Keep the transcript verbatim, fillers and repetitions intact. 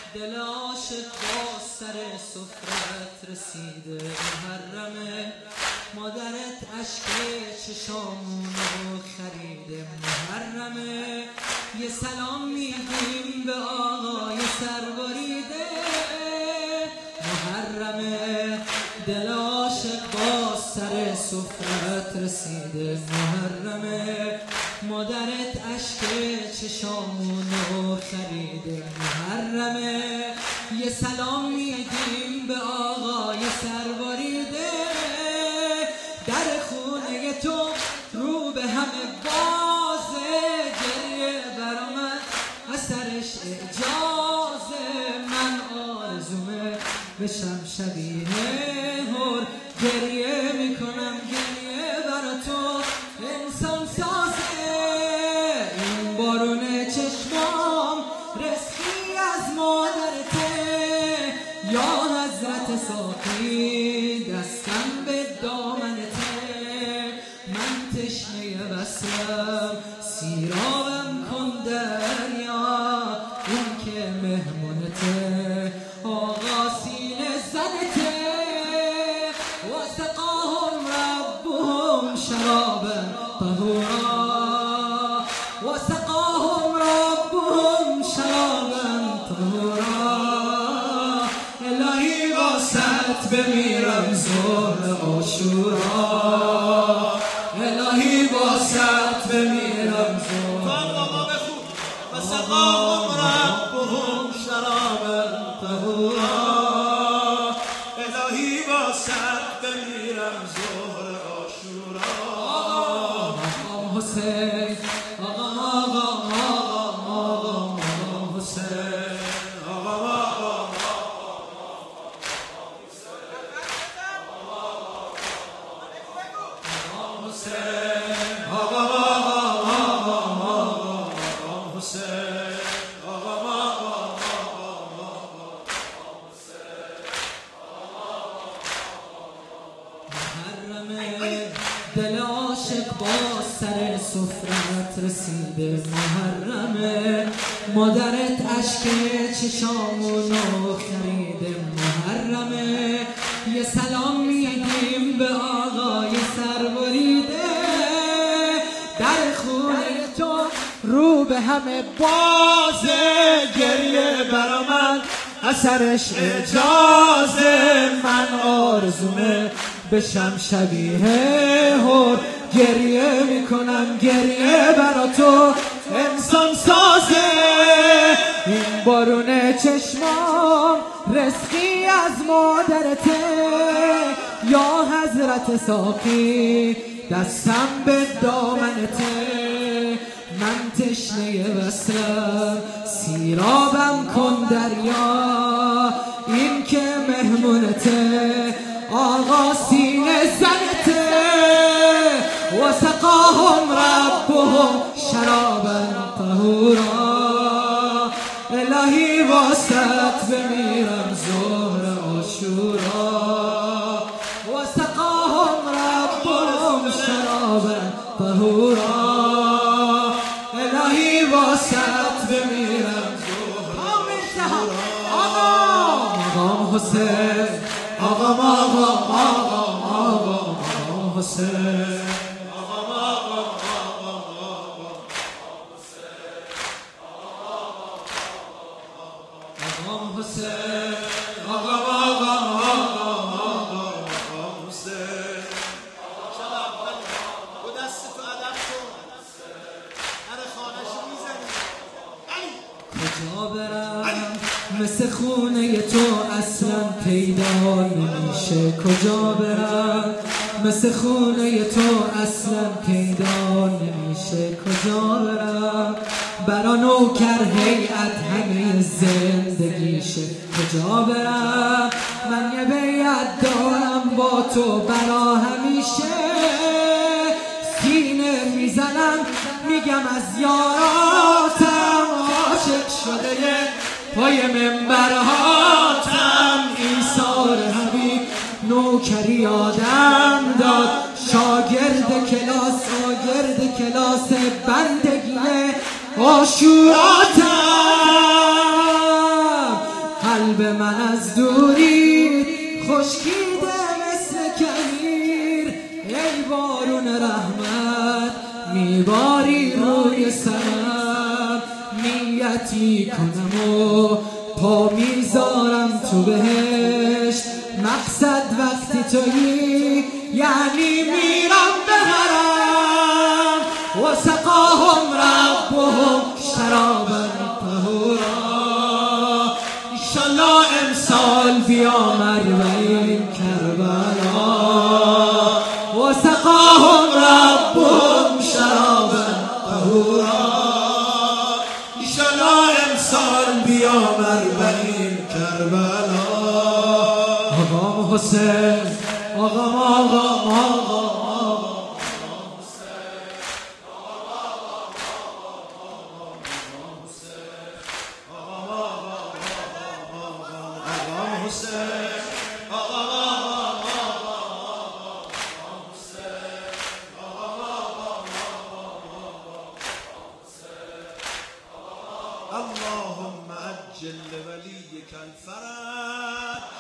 دل عاشق با سر سفرت رسیده محرمه، مادرت عشق چشامونو خریده محرمه. یه سلام میدیم به آقای سربریده محرمه، دل عاشق با سر سفرت رسیده محرمه، مادرت عشق چشامونو خریده محرمه. یه سلام میدیم به آقای سربریده، در خونه تو رو به همه بازه، گریه برآمد اثرش اجازه، من آرزومه بشم شبیه هر، گریه میکنم گریه برا تو انسان سازه. این بارون چشمام رزقی از مادرته، یا حضرت ساقی دستم به دامنته، من تشنه وصلم سیرابم کن دریا، این که مهمونته آقا سینه زنته، وسقاهم ربهم شرابا طهورا، وسقاهم ربهم شرابا طهورا. الهی واسط بمیرم ظهر عاشورا، الهی واسط بمیرم ظهر وسقاهم ربهم شرابا طهورا، الهی واسط بمیرم ظهر عاشورا. آقا حسین آقا آقا آقا آقا حسین آقا آقا حسین آقا آقا حسین محرمه، دل عاشق با سر سفرت رسیده محرمه، مادرت عشق چشامونو خریده محرمه. یه سلام میدیم به آقای سربریده، در خونه تو رو به همه بازه، گریه برا من اثرش اجازه، من آرزومه بشم شبیه هر، گریه میکنم گریه برا تو انسان سازه. این بارون چشمام رزقی از مادرته، یا حضرت ساقی دستم به دامنته، من تشنه وصلم سیرابم کن دریا، این که مهمونته آقا سینه زنته، وسقاهم ربهم شرابا طهورا، الهی واسط بمیرم ظهر عاشورا، وسقاهم ربهم شرابا طهورا، الهی واسط بمیرم ظهر عاشورا. آقا حسین آقا آقا آقا آقا آقا حسین آقا آقا آقا آقا حسین آقا حسین آقا آقا آقا آقا حسین. با دست تو ادب کن، هر خانه‌شو میزنی. کجا برم مثل خونه تو اصلا پیدا نمیشه، کجا برم مثل خونه تو اصلا پیدا نمیشه، کجا برم برا نوکر هیئت همه زندگیشه، کجا برم من یه بیعت دارم با تو برا همیشه، سینه میزنم میگم از یاراتم، عاشق شده پای منبرهاتم، ایثار حبیب نوکری یادم داد، شاگرد کلاس شاگرد کلاس بندگی عاشوراتم، نیتی کنم و پا میذارم تو بهشت. مقصد وقتی تویی یعنی میرم به حرم و سقاهم ربهم شرابا طهورا. ایشالله امسال بیام اربعین کربلا و سقاهم ربهم شرابا طهورا. ایشالله امسال بیام اربعین کربلا. آقام حسین آقام آقام آقام اللهم عجل لوليك الفرج